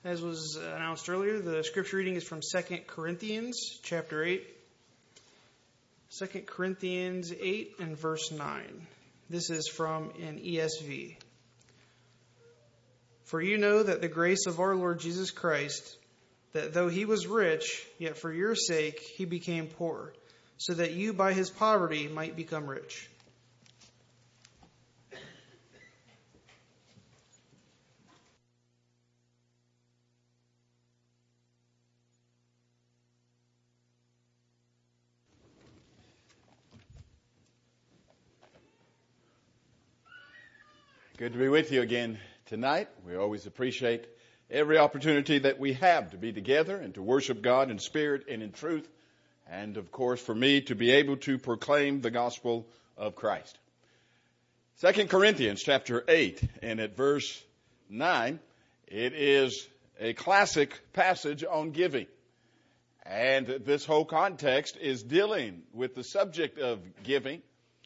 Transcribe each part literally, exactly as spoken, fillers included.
As was announced earlier, the scripture reading is from Second Corinthians chapter eight. Second Corinthians eight and verse nine. This is from an E S V. For you know that the grace of our Lord Jesus Christ, that though he was rich, yet for your sake he became poor, so that you by his poverty might become rich. Good to be with you again tonight. We always appreciate every opportunity that we have to be together and to worship God in spirit and in truth. And of course, for me to be able to proclaim the gospel of Christ. Second Corinthians chapter eight and at verse nine, it is a classic passage on giving. And this whole context is dealing with the subject of giving.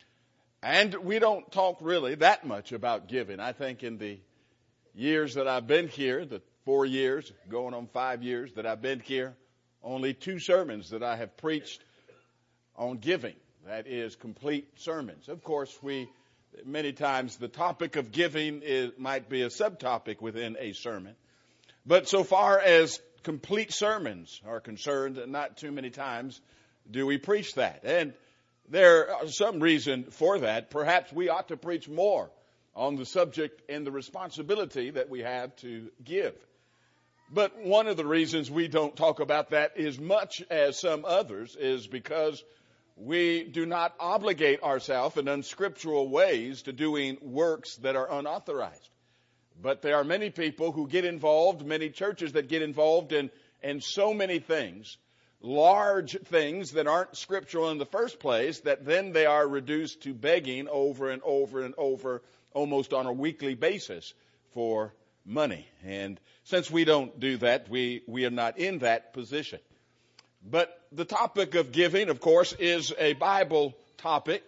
And we don't talk really that much about giving. I think in the years that I've been here, the four years, going on five years that I've been here, only two sermons that I have preached on giving. That is complete sermons. Of course, we, many times the topic of giving is, might be a subtopic within a sermon. But so far as complete sermons are concerned, not too many times do we preach that. And there are some reason for that. Perhaps we ought to preach more on the subject and the responsibility that we have to give. But one of the reasons we don't talk about that as much as some others is because we do not obligate ourselves in unscriptural ways to doing works that are unauthorized. But there are many people who get involved, many churches that get involved in, in so many things, large things that aren't scriptural in the first place, that then they are reduced to begging over and over and over, almost on a weekly basis for money. And since we don't do that, we, we are not in that position. But the topic of giving, of course, is a Bible topic.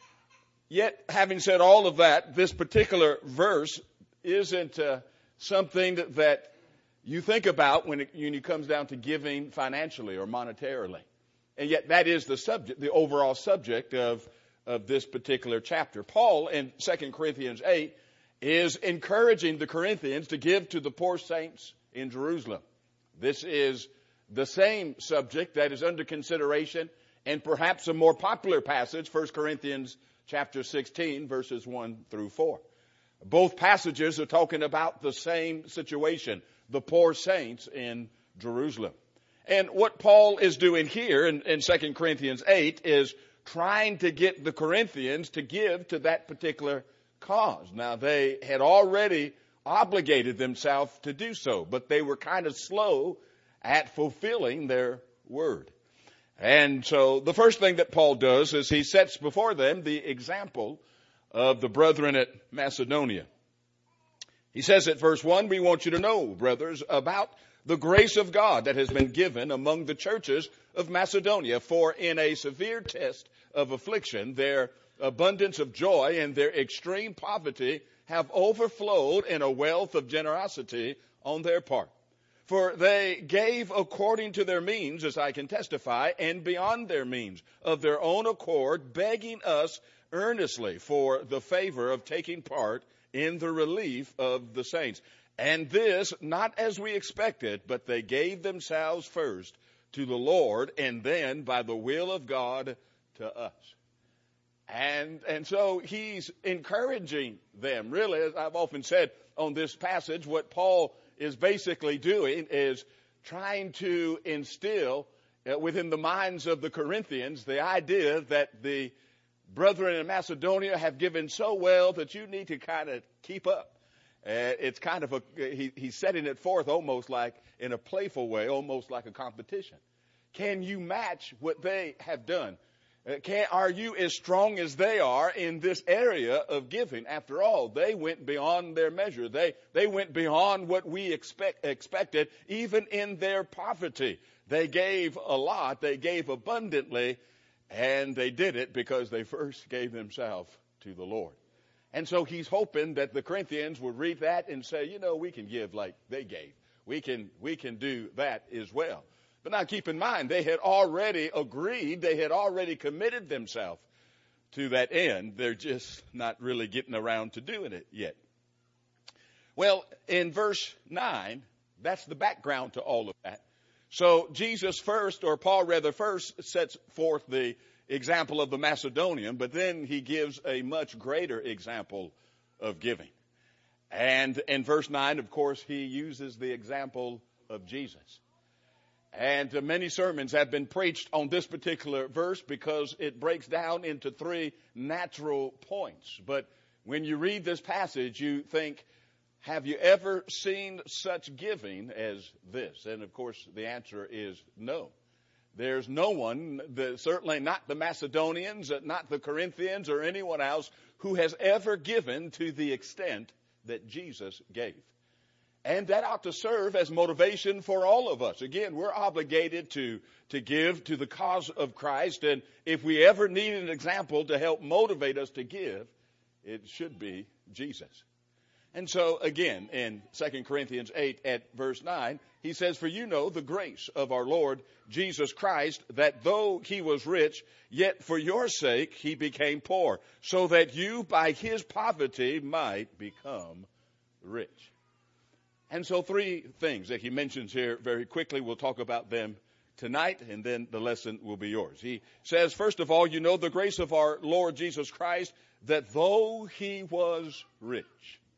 Yet, having said all of that, this particular verse isn't uh, something that, that you think about when it, when it comes down to giving financially or monetarily. And yet that is the subject, the overall subject of, of this particular chapter. Paul in Second Corinthians eight is encouraging the Corinthians to give to the poor saints in Jerusalem. This is the same subject that is under consideration and perhaps a more popular passage, First Corinthians chapter sixteen, verses one through four. Both passages are talking about the same situation, the poor saints in Jerusalem. And what Paul is doing here in, in Second Corinthians eight is trying to get the Corinthians to give to that particular cause. Now, they had already obligated themselves to do so, but they were kind of slow at fulfilling their word. And so the first thing that Paul does is he sets before them the example of the brethren at Macedonia. He says at verse one, we want you to know, brothers, about the grace of God that has been given among the churches of Macedonia. For in a severe test of affliction, their abundance of joy and their extreme poverty have overflowed in a wealth of generosity on their part. For they gave according to their means, as I can testify, and beyond their means, of their own accord, begging us earnestly for the favor of taking part in the relief of the saints. And this, not as we expected, but they gave themselves first to the Lord, and then by the will of God to us. And, and so he's encouraging them. Really, as I've often said on this passage, what Paul is basically doing is trying to instill uh, within the minds of the Corinthians the idea that the brethren in Macedonia have given so well that you need to kind of keep up. Uh, it's kind of a, he, he's setting it forth almost like in a playful way, almost like a competition. Can you match what they have done? Uh, can, are you as strong as they are in this area of giving? After all, they went beyond their measure. They, they went beyond what we expect, expected, even in their poverty. They gave a lot. They gave abundantly. And they did it because they first gave themselves to the Lord. And so he's hoping that the Corinthians would read that and say, you know, we can give like they gave. We can, we can do that as well. But now keep in mind, they had already agreed, they had already committed themselves to that end. They're just not really getting around to doing it yet. Well, in verse nine, that's the background to all of that. So Jesus first, or Paul rather first, sets forth the example of the Macedonian, but then he gives a much greater example of giving. And in verse nine, of course, he uses the example of Jesus. And uh, many sermons have been preached on this particular verse because it breaks down into three natural points. But when you read this passage, you think, have you ever seen such giving as this? And, of course, the answer is no. There's no one, the, certainly not the Macedonians, not the Corinthians, or anyone else, who has ever given to the extent that Jesus gave. And that ought to serve as motivation for all of us. Again, we're obligated to, to give to the cause of Christ. And if we ever need an example to help motivate us to give, it should be Jesus. And so, again, in Second Corinthians eight at verse nine, he says, "For you know the grace of our Lord Jesus Christ, that though he was rich, yet for your sake he became poor, so that you by his poverty might become rich." And so three things that he mentions here very quickly. We'll talk about them tonight, and then the lesson will be yours. He says, first of all, you know the grace of our Lord Jesus Christ, that though he was rich.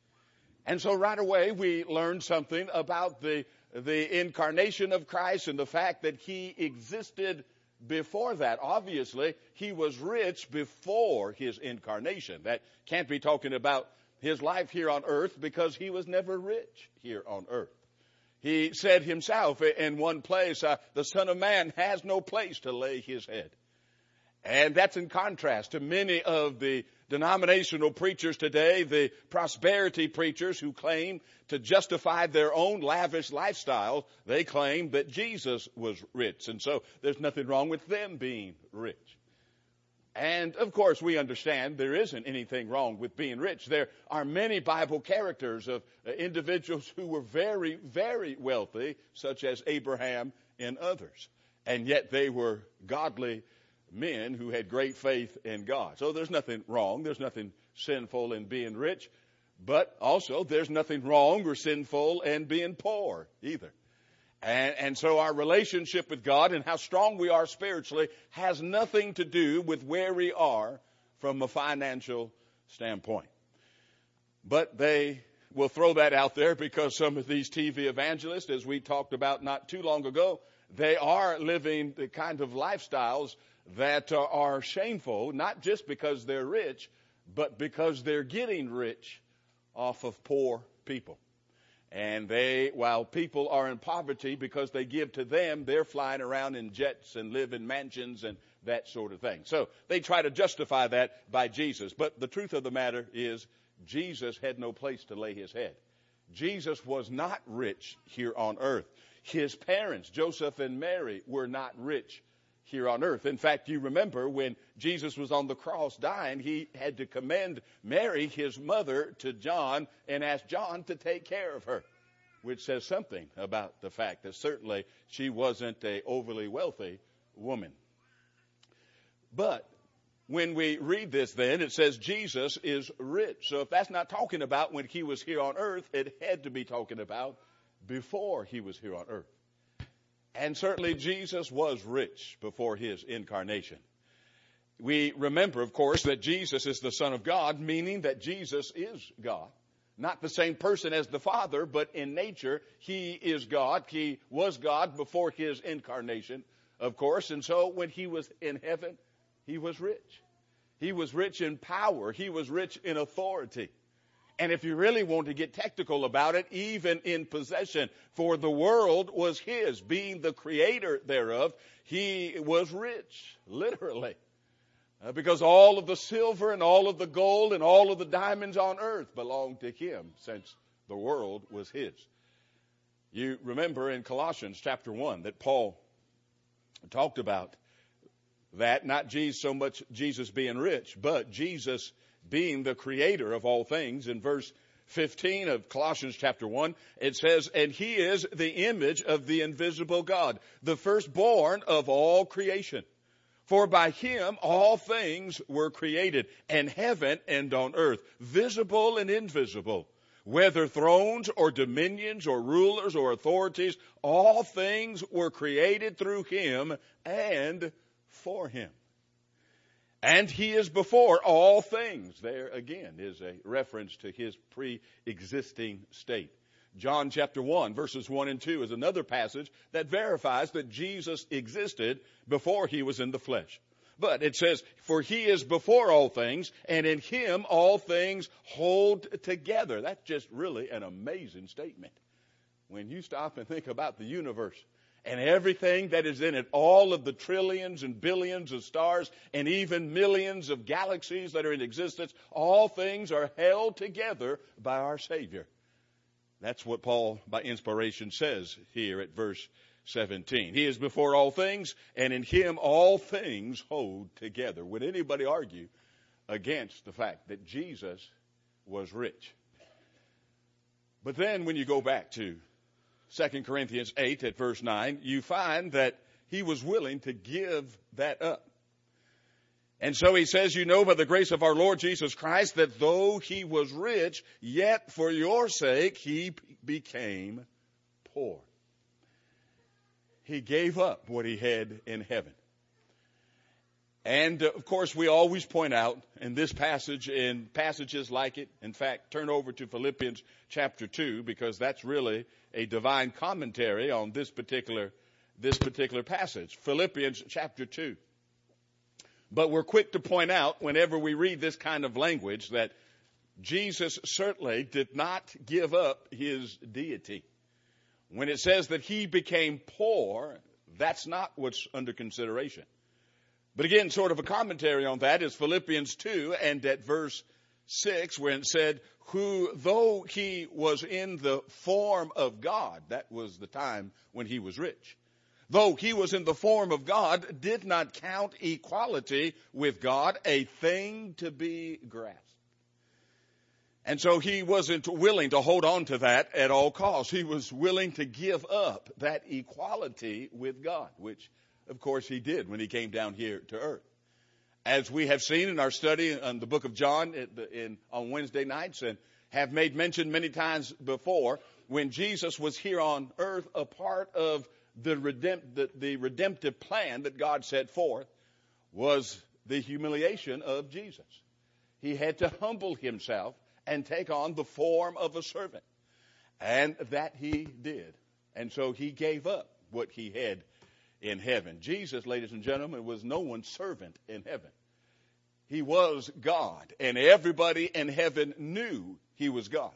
And so right away we learn something about the, the incarnation of Christ and the fact that he existed before that. Obviously, he was rich before his incarnation. That can't be talking about his life here on earth, because he was never rich here on earth. He said himself in one place, uh, the Son of Man has no place to lay his head. And that's in contrast to many of the denominational preachers today, the prosperity preachers who claim to justify their own lavish lifestyle. They claim that Jesus was rich, and so there's nothing wrong with them being rich. And, of course, we understand there isn't anything wrong with being rich. There are many Bible characters of uh, individuals who were very, very wealthy, such as Abraham and others. And yet they were godly men who had great faith in God. So there's nothing wrong. There's nothing sinful in being rich. But also there's nothing wrong or sinful in being poor either. And, and so our relationship with God and how strong we are spiritually has nothing to do with where we are from a financial standpoint. But they will throw that out there because some of these T V evangelists, as we talked about not too long ago, they are living the kind of lifestyles that uh, are shameful, not just because they're rich, but because they're getting rich off of poor people. And they, while people are in poverty because they give to them, they're flying around in jets and live in mansions and that sort of thing. So they try to justify that by Jesus. But the truth of the matter is Jesus had no place to lay his head. Jesus was not rich here on earth. His parents, Joseph and Mary, were not rich here on earth. In fact, you remember when Jesus was on the cross dying, he had to commend Mary, his mother, to John and ask John to take care of her, which says something about the fact that certainly she wasn't an overly wealthy woman. But when we read this then, it says Jesus is rich. So if that's not talking about when he was here on earth, it had to be talking about before he was here on earth. And certainly Jesus was rich before his incarnation. We remember, of course, that Jesus is the Son of God, meaning that Jesus is God. Not the same person as the Father, but in nature, he is God. He was God before his incarnation, of course. And so when he was in heaven, he was rich. He was rich in power. He was rich in authority. And if you really want to get technical about it, even in possession, for the world was his, being the creator thereof, he was rich, literally. Uh, because all of the silver and all of the gold and all of the diamonds on earth belonged to him, since the world was his. You remember in Colossians chapter one that Paul talked about that, not Jesus, so much Jesus being rich, but Jesus being the creator of all things. In verse fifteen of Colossians chapter one, it says, and he is the image of the invisible God, the firstborn of all creation. For by him all things were created, in heaven and on earth, visible and invisible, whether thrones or dominions or rulers or authorities, all things were created through him and for him. And he is before all things. There again is a reference to his pre-existing state. John chapter one, verses one and two is another passage that verifies that Jesus existed before he was in the flesh. But it says, for he is before all things, and in him all things hold together. That's just really an amazing statement. When you stop and think about the universe and everything that is in it, all of the trillions and billions of stars and even millions of galaxies that are in existence, all things are held together by our Savior. That's what Paul, by inspiration, says here at verse seventeen. He is before all things, and in him all things hold together. Would anybody argue against the fact that Jesus was rich? But then when you go back to Second Corinthians eight at verse nine, you find that he was willing to give that up. And so he says, you know by the grace of our Lord Jesus Christ that though he was rich, yet for your sake he became poor. He gave up what he had in heaven. And, uh, of course, we always point out in this passage, in passages like it, in fact, turn over to Philippians chapter two, because that's really a divine commentary on this particular, this particular passage. Philippians chapter two. But we're quick to point out whenever we read this kind of language that Jesus certainly did not give up his deity. When it says that he became poor, that's not what's under consideration. But again, sort of a commentary on that is Philippians two and at verse six, when it said, who, though he was in the form of God, that was the time when he was rich, though he was in the form of God, did not count equality with God a thing to be grasped. And so he wasn't willing to hold on to that at all costs. He was willing to give up that equality with God, which, of course, he did when he came down here to earth. As we have seen in our study on the book of John in, in, on Wednesday nights and have made mention many times before, when Jesus was here on earth, a part of the, redempt, the, the redemptive plan that God set forth was the humiliation of Jesus. He had to humble himself and take on the form of a servant. And that he did. And so he gave up what he had in heaven. Jesus, ladies and gentlemen, was no one's servant in heaven. He was God, and everybody in heaven knew he was God.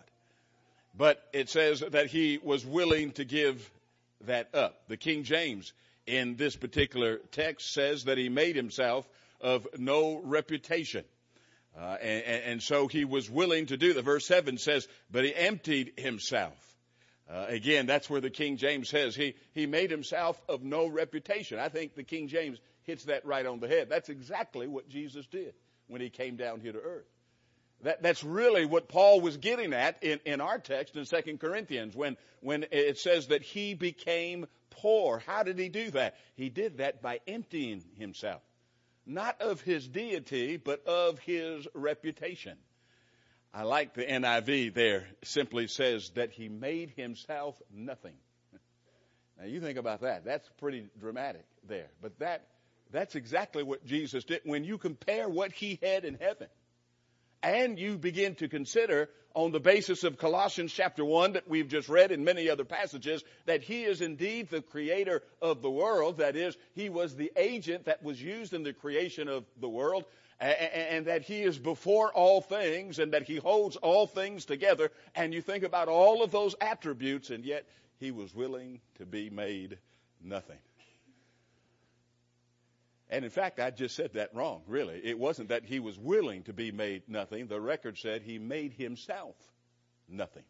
But it says that he was willing to give that up. The King James in this particular text says that he made himself of no reputation. Uh, and, and so he was willing to do that. Verse seven says, but he emptied himself. Uh, again, that's where the King James says he, he made himself of no reputation. I think the King James hits that right on the head. That's exactly what Jesus did when he came down here to earth. That, that's really what Paul was getting at in, in our text in Second Corinthians when, when it says that he became poor. How did he do that? He did that by emptying himself. Not of his deity, but of his reputation. I like the N I V there. It simply says that he made himself nothing. Now you think about that. That's pretty dramatic there. But that that's exactly what Jesus did. When you compare what he had in heaven, and you begin to consider on the basis of Colossians chapter one that we've just read and many other passages, that he is indeed the creator of the world. That is, he was the agent that was used in the creation of the world, and that he is before all things, and that he holds all things together. And you think about all of those attributes, and yet he was willing to be made nothing. And in fact, I just said that wrong, really. It wasn't that he was willing to be made nothing. The record said he made himself nothing.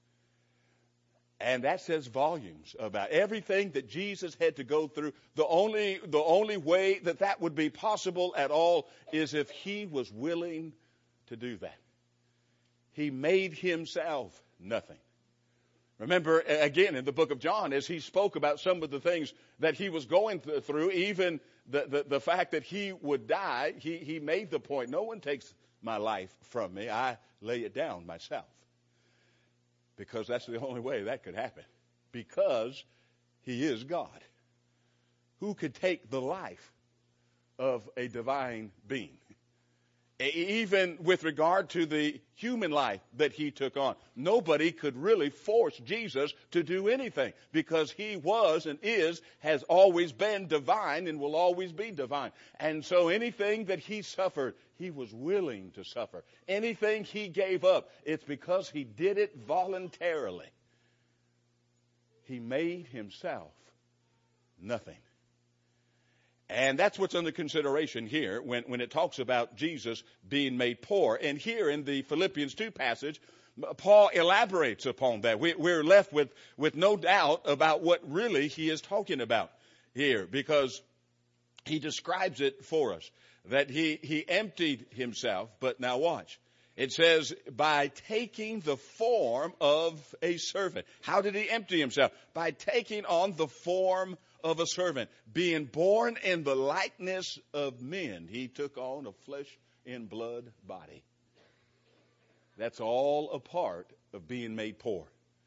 And that says volumes about everything that Jesus had to go through. The only, the only way that that would be possible at all is if he was willing to do that. he made himself nothing. Remember, again, in the book of John, as he spoke about some of the things that he was going th- through, even the, the, the fact that he would die, he, he made the point, no one takes my life from me. I lay it down myself. Because that's the only way that could happen. Because he is God. Who could take the life of a divine being? Even with regard to the human life that he took on, nobody could really force Jesus to do anything because he was and is, has always been divine and will always be divine. And so anything that he suffered, he was willing to suffer. Anything he gave up, it's because he did it voluntarily. He made himself nothing. And that's what's under consideration here when, when it talks about Jesus being made poor. And here in the Philippians two passage, Paul elaborates upon that. We, we're left with, with no doubt about what really he is talking about here, because he describes it for us, that he, he emptied himself. But now watch. It says, by taking the form of a servant. How did he empty himself? By taking on the form of a servant. Being born in the likeness of men, he took on a flesh and blood body. That's all a part of being made poor.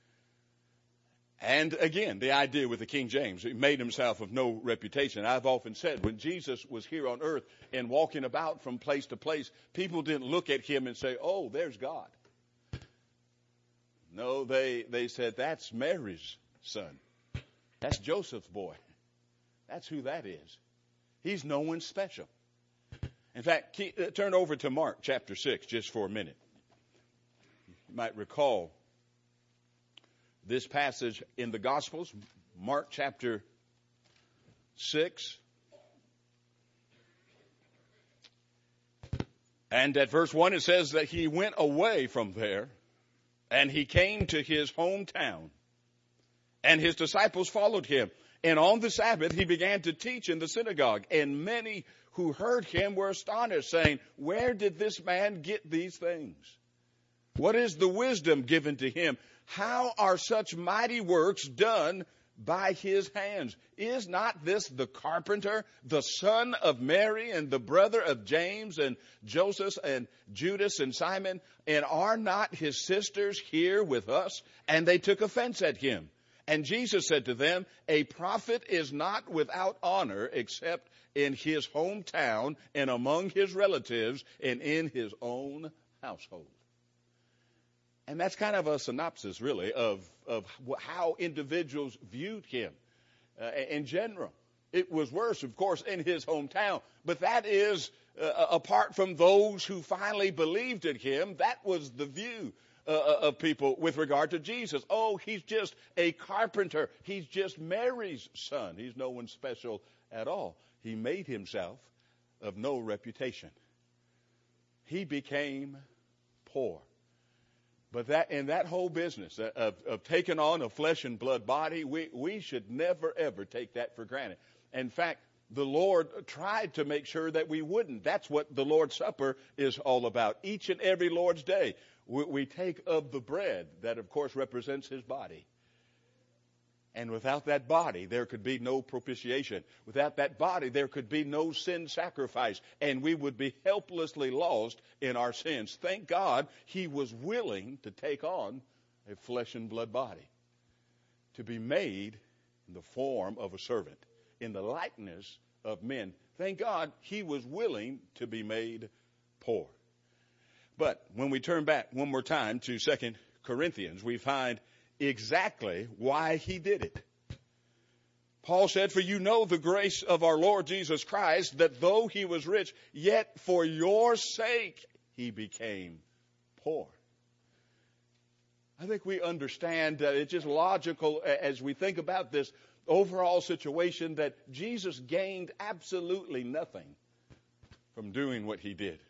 And again, the idea with the King James, he made himself of no reputation. I've often said, when Jesus was here on earth and walking about from place to place, people didn't look at him and say, oh, there's God. No, they, they said, that's Mary's son. That's Joseph's boy. That's who that is. He's no one special. In fact, keep, uh, turn over to Mark chapter six just for a minute. You might recall this passage in the Gospels, Mark chapter six. And at verse one it says that he went away from there and he came to his hometown. And his disciples followed him. And on the Sabbath he began to teach in the synagogue. And many who heard him were astonished, saying, where did this man get these things? What is the wisdom given to him? How are such mighty works done by his hands? Is not this the carpenter, the son of Mary, and the brother of James and Joseph and Judas and Simon? And are not his sisters here with us? And they took offense at him. And Jesus said to them, a prophet is not without honor except in his hometown and among his relatives and in his own household. And that's kind of a synopsis, really, of, of how individuals viewed him uh, in general. It was worse, of course, in his hometown. But that is, uh, apart from those who finally believed in him, that was the view uh, of people with regard to Jesus. Oh, he's just a carpenter. He's just Mary's son. He's no one special at all. He made himself of no reputation. He became poor. But that in that whole business of, of taking on a flesh and blood body, we, we should never, ever take that for granted. In fact, the Lord tried to make sure that we wouldn't. That's what the Lord's Supper is all about. Each and every Lord's Day, we, we take of the bread that, of course, represents his body. And without that body, there could be no propitiation. Without that body, there could be no sin sacrifice. And we would be helplessly lost in our sins. Thank God he was willing to take on a flesh and blood body, to be made in the form of a servant, in the likeness of men. Thank God he was willing to be made poor. But when we turn back one more time to Second Corinthians, we find exactly why he did it. Paul said, for you know the grace of our Lord Jesus Christ, that though he was rich, yet for your sake he became poor. I think we understand that it's just logical as we think about this overall situation that Jesus gained absolutely nothing from doing what he did.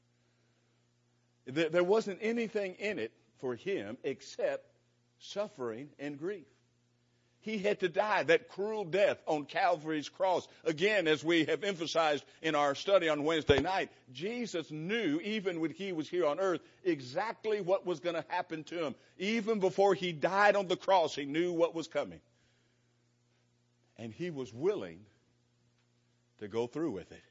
There wasn't anything in it for him except suffering and grief. He had to die that cruel death on Calvary's cross. Again, as we have emphasized in our study on Wednesday night, Jesus knew, even when he was here on earth, exactly what was going to happen to him. Even before he died on the cross, he knew what was coming. And he was willing to go through with it.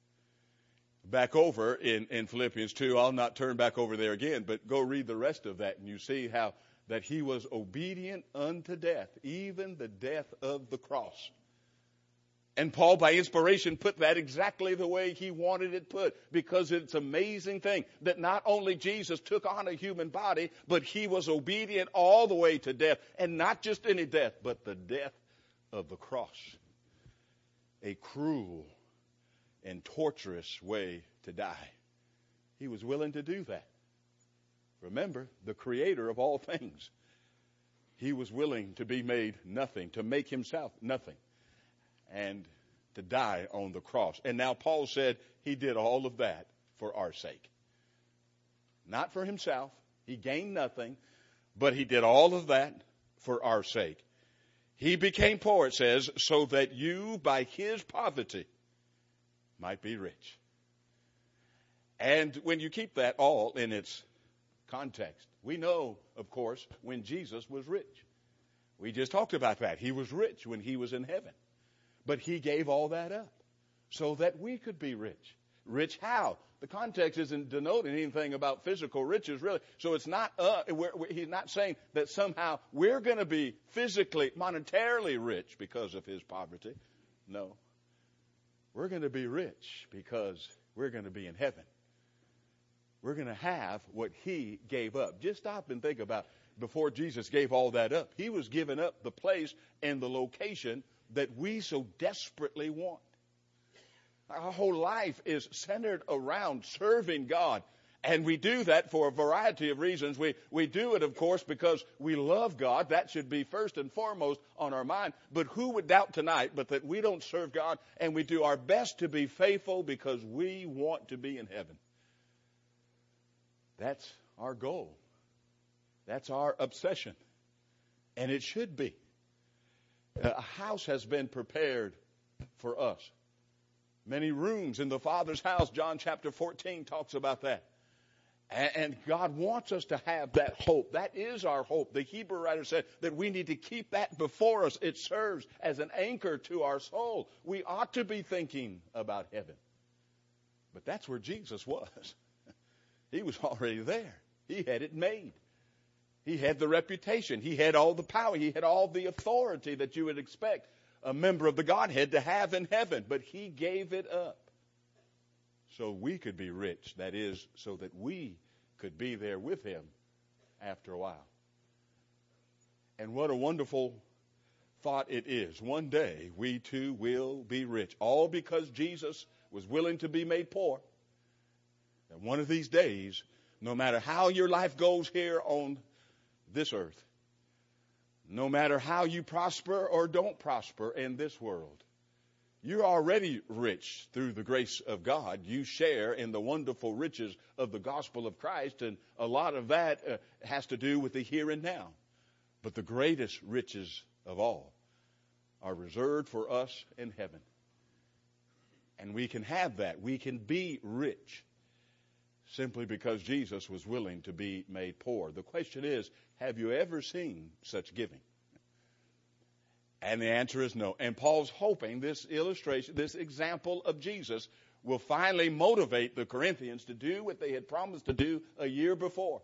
Back over in, in Philippians two, I'll not turn back over there again, but go read the rest of that, and you see how that he was obedient unto death, even the death of the cross. And Paul, by inspiration, put that exactly the way he wanted it put, because it's an amazing thing that not only Jesus took on a human body, but he was obedient all the way to death, and not just any death, but the death of the cross. A cruel and torturous way to die. He was willing to do that. Remember, the creator of all things. He was willing to be made nothing, to make himself nothing, and to die on the cross. And now Paul said he did all of that for our sake. Not for himself. He gained nothing, but he did all of that for our sake. He became poor, it says, so that you by his poverty might be rich. And when you keep that all in its context, we know, of course, when Jesus was rich. We just talked about that. He was rich when he was in heaven. But he gave all that up so that we could be rich. Rich how? The context isn't denoting anything about physical riches, really. So it's not, uh, we're, we're, he's not saying that somehow we're going to be physically, monetarily rich because of his poverty. No. We're going to be rich because we're going to be in heaven. We're going to have what he gave up. Just stop and think about before Jesus gave all that up. He was giving up the place and the location that we so desperately want. Our whole life is centered around serving God. And we do that for a variety of reasons. We, we do it, of course, because we love God. That should be first and foremost on our mind. But who would doubt tonight but that we don't serve God and we do our best to be faithful because we want to be in heaven? That's our goal. That's our obsession. And it should be. A house has been prepared for us. Many rooms in the Father's house. John chapter fourteen talks about that. And God wants us to have that hope. That is our hope. The Hebrew writer said that we need to keep that before us. It serves as an anchor to our soul. We ought to be thinking about heaven. But that's where Jesus was. He was already there. He had it made. He had the reputation. He had all the power. He had all the authority that you would expect a member of the Godhead to have in heaven. But he gave it up so we could be rich. That is, so that we could be there with him after a while. And what a wonderful thought it is. One day we too will be rich. All because Jesus was willing to be made poor. And one of these days, no matter how your life goes here on this earth, no matter how you prosper or don't prosper in this world, you're already rich through the grace of God. You share in the wonderful riches of the gospel of Christ, and a lot of that uh, has to do with the here and now. But the greatest riches of all are reserved for us in heaven. And we can have that. We can be rich simply because Jesus was willing to be made poor. The question is, have you ever seen such giving? And the answer is no. And Paul's hoping this illustration, this example of Jesus will finally motivate the Corinthians to do what they had promised to do a year before.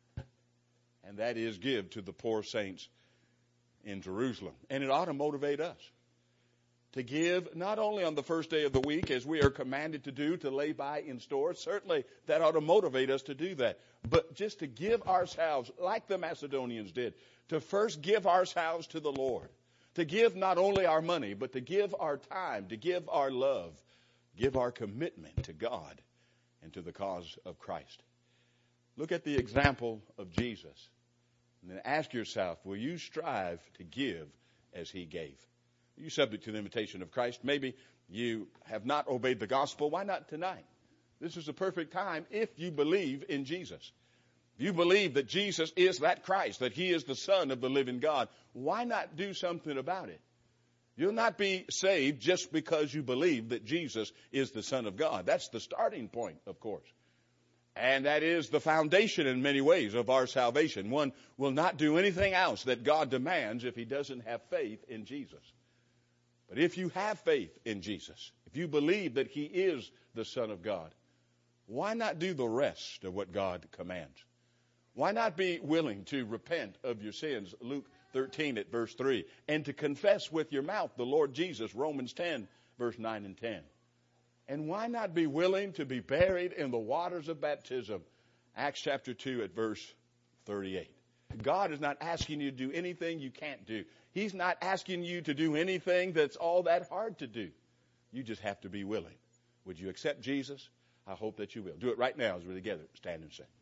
And that is give to the poor saints in Jerusalem. And it ought to motivate us to give not only on the first day of the week as we are commanded to do, to lay by in stores. Certainly that ought to motivate us to do that. But just to give ourselves, like the Macedonians did, to first give ourselves to the Lord. To give not only our money, but to give our time, to give our love, give our commitment to God and to the cause of Christ. Look at the example of Jesus. And then ask yourself, will you strive to give as he gave? Are you subject to the invitation of Christ? Maybe you have not obeyed the gospel. Why not tonight? This is the perfect time if you believe in Jesus. If you believe that Jesus is that Christ, that he is the Son of the living God, why not do something about it? You'll not be saved just because you believe that Jesus is the Son of God. That's the starting point, of course. And that is the foundation in many ways of our salvation. One will not do anything else that God demands if he doesn't have faith in Jesus. But if you have faith in Jesus, if you believe that he is the Son of God, why not do the rest of what God commands? Why not be willing to repent of your sins, Luke thirteen at verse three, and to confess with your mouth the Lord Jesus, Romans ten, verse nine and ten. And why not be willing to be buried in the waters of baptism, Acts chapter two at verse thirty-eight. God is not asking you to do anything you can't do. He's not asking you to do anything that's all that hard to do. You just have to be willing. Would you accept Jesus? I hope that you will. Do it right now as we're together. Stand and sing.